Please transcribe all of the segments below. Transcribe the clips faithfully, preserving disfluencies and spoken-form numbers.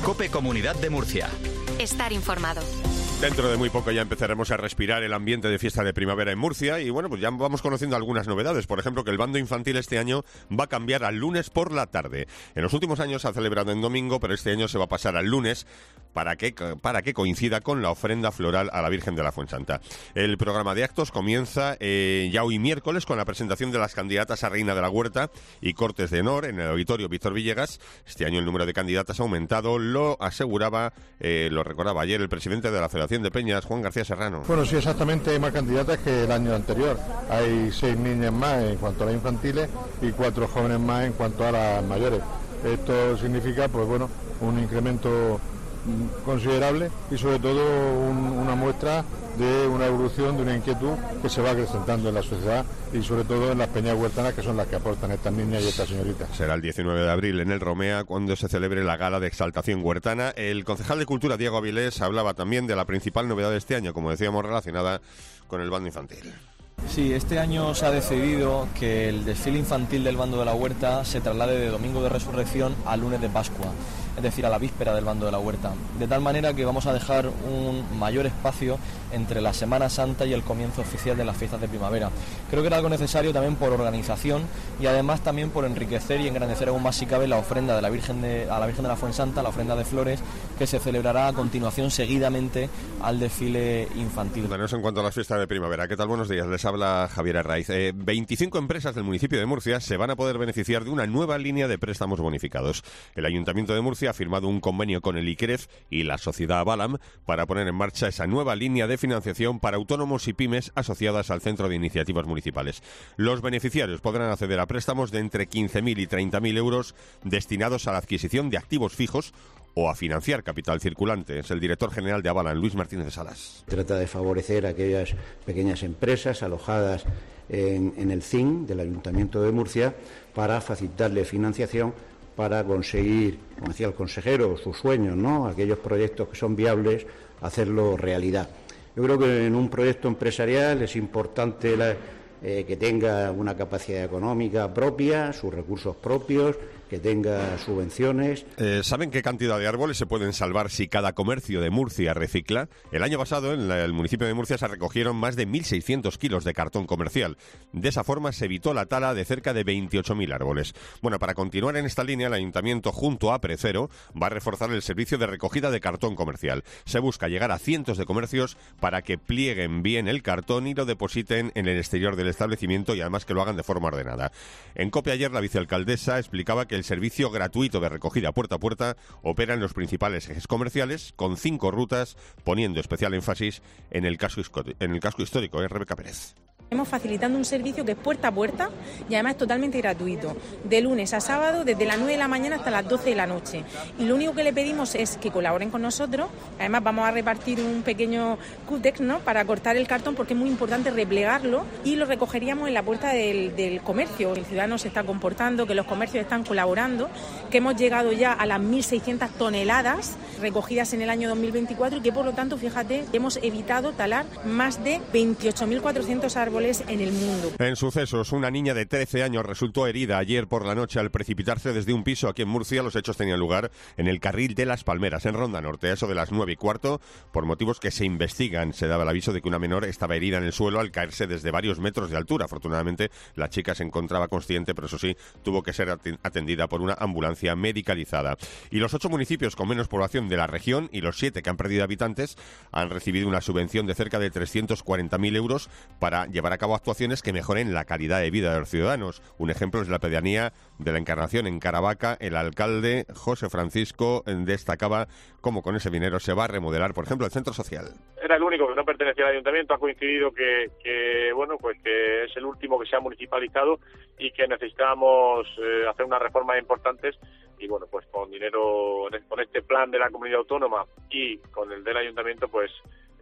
COPE Comunidad de Murcia. Estar informado. Dentro de muy poco ya empezaremos a respirar el ambiente de fiesta de primavera en Murcia y bueno, pues ya vamos conociendo algunas novedades. Por ejemplo, que el bando infantil este año va a cambiar al lunes por la tarde. En los últimos años se ha celebrado en domingo, pero este año se va a pasar al lunes para que, para que coincida con la ofrenda floral a la Virgen de la Fuensanta. El programa de actos comienza eh, ya hoy miércoles con la presentación de las candidatas a Reina de la Huerta y Cortes de Honor en el Auditorio Víctor Villegas. Este año el número de candidatas ha aumentado, lo aseguraba, eh, lo recordaba ayer el presidente de la Federación de Peñas, Juan García Serrano. Bueno, sí, exactamente, hay más candidatas que el año anterior. Hay seis niñas más en cuanto a las infantiles y cuatro jóvenes más en cuanto a las mayores. Esto significa, pues bueno, un incremento considerable y sobre todo un, una muestra de una evolución, de una inquietud que se va acrecentando en la sociedad y sobre todo en las peñas huertanas, que son las que aportan estas niñas y estas señoritas. Será el diecinueve de abril en el Romea cuando se celebre la gala de exaltación huertana. El concejal de Cultura, Diego Avilés, hablaba también de la principal novedad de este año, como decíamos, relacionada con el bando infantil. Sí, este año se ha decidido que el desfile infantil del bando de la huerta se traslade de Domingo de Resurrección a lunes de Pascua, es decir, a la víspera del bando de la huerta, de tal manera que vamos a dejar un mayor espacio entre la Semana Santa y el comienzo oficial de las fiestas de primavera. Creo que era algo necesario también por organización y además también por enriquecer y engrandecer aún más si cabe la ofrenda de la Virgen de, a la Virgen de la Fuensanta, la ofrenda de flores, que se celebrará a continuación seguidamente al desfile infantil. Bueno, eso en cuanto a las fiestas de primavera. ¿Qué tal? Buenos días, les habla Javier Arraiz. Eh, veinticinco empresas del municipio de Murcia se van a poder beneficiar de una nueva línea de préstamos bonificados. El Ayuntamiento de Murcia ha firmado un convenio con el ICREF y la sociedad Avalam para poner en marcha esa nueva línea de financiación para autónomos y pymes asociadas al Centro de Iniciativas Municipales. Los beneficiarios podrán acceder a préstamos de entre quince mil y treinta mil euros destinados a la adquisición de activos fijos o a financiar capital circulante. Es el director general de Avalam, Luis Martínez de Salas. Trata de favorecer a aquellas pequeñas empresas alojadas en, en el C I N del Ayuntamiento de Murcia para facilitarle financiación para conseguir, como decía el consejero, sus sueños, ¿no? Aquellos proyectos que son viables, hacerlo realidad. Yo creo que en un proyecto empresarial es importante la, eh, que tenga una capacidad económica propia, sus recursos propios, que tenga subvenciones. Eh, ¿Saben qué cantidad de árboles se pueden salvar si cada comercio de Murcia recicla? El año pasado en la, el municipio de Murcia se recogieron más de mil seiscientos kilos de cartón comercial. De esa forma se evitó la tala de cerca de veintiocho mil árboles. Bueno, para continuar en esta línea, el Ayuntamiento junto a Precero va a reforzar el servicio de recogida de cartón comercial. Se busca llegar a cientos de comercios para que plieguen bien el cartón y lo depositen en el exterior del establecimiento y además que lo hagan de forma ordenada. En COPE ayer la vicealcaldesa explicaba que el servicio gratuito de recogida puerta a puerta opera en los principales ejes comerciales con cinco rutas, poniendo especial énfasis en el casco, en el casco histórico. ¿eh? Rebeca Pérez. Estamos facilitando un servicio que es puerta a puerta y además es totalmente gratuito, de lunes a sábado, desde las nueve de la mañana hasta las doce de la noche. Y lo único que le pedimos es que colaboren con nosotros. Además vamos a repartir un pequeño cútex, ¿no?, para cortar el cartón, porque es muy importante replegarlo, y lo recogeríamos en la puerta del, del comercio. El ciudadano se está comportando, que los comercios están colaborando, que hemos llegado ya a las mil seiscientas toneladas recogidas en el año dos mil veinticuatro y que por lo tanto, fíjate, hemos evitado talar más de veintiocho mil cuatrocientos árboles en el mundo. En sucesos, una niña de trece años resultó herida ayer por la noche al precipitarse desde un piso aquí en Murcia. Los hechos tenían lugar en el carril de Las Palmeras, en Ronda Norte, a eso de las nueve y cuarto. Por motivos que se investigan, se daba el aviso de que una menor estaba herida en el suelo al caerse desde varios metros de altura. Afortunadamente, la chica se encontraba consciente, pero eso sí, tuvo que ser atendida por una ambulancia medicalizada. Y los ocho municipios con menos población de la región y los siete que han perdido habitantes han recibido una subvención de cerca de trescientos cuarenta mil euros para llevar a cabo actuaciones que mejoren la calidad de vida de los ciudadanos. Un ejemplo es la pedanía de la Encarnación en Caravaca. El alcalde José Francisco destacaba cómo con ese dinero se va a remodelar, por ejemplo, el centro social. Era el único que no pertenecía al ayuntamiento. Ha coincidido que, que bueno, pues que es el último que se ha municipalizado y que necesitamos eh, hacer unas reformas importantes. Y bueno, pues con dinero, con este plan de la comunidad autónoma y con el del ayuntamiento, pues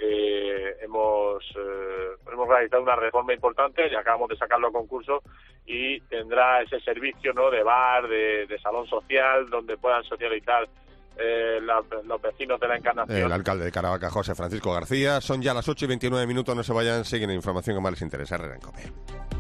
eh, hemos eh, hemos realizado una reforma importante y acabamos de sacarlo a concurso y tendrá ese servicio, ¿no?, de bar, de, de salón social, donde puedan socializar eh, la, los vecinos de la Encarnación. El alcalde de Caravaca, José Francisco García. Son ya las ocho y veintinueve minutos, no se vayan, siguen información que más les interesa. Herrera en COPE.